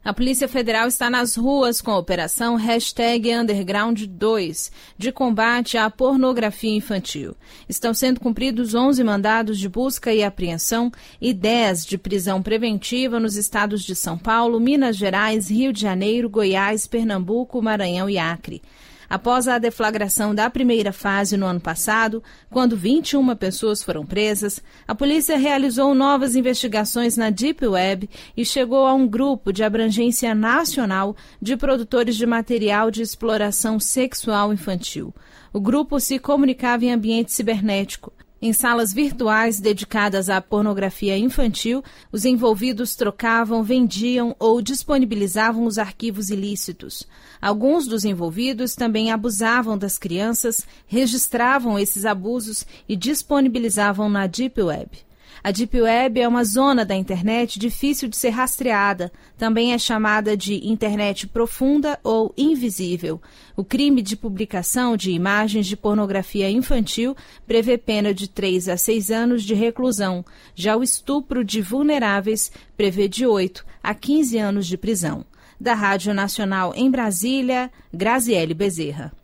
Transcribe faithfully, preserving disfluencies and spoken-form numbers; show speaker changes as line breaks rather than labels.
A Polícia Federal está nas ruas com a operação hashtag Underground dois, de combate à pornografia infantil. Estão sendo cumpridos onze mandados de busca e apreensão e dez de prisão preventiva nos estados de São Paulo, Minas Gerais, Rio de Janeiro, Goiás, Pernambuco, Maranhão e Acre. Após a deflagração da primeira fase no ano passado, quando vinte e uma pessoas foram presas, a polícia realizou novas investigações na Deep Web e chegou a um grupo de abrangência nacional de produtores de material de exploração sexual infantil. O grupo se comunicava em ambiente cibernético. Em salas virtuais dedicadas à pornografia infantil, os envolvidos trocavam, vendiam ou disponibilizavam os arquivos ilícitos. Alguns dos envolvidos também abusavam das crianças, registravam esses abusos e disponibilizavam na Deep Web. A Deep Web é uma zona da internet difícil de ser rastreada. Também é chamada de internet profunda ou invisível. O crime de publicação de imagens de pornografia infantil prevê pena de três a seis anos de reclusão. Já o estupro de vulneráveis prevê de oito a quinze anos de prisão. Da Rádio Nacional em Brasília, Graziele Bezerra.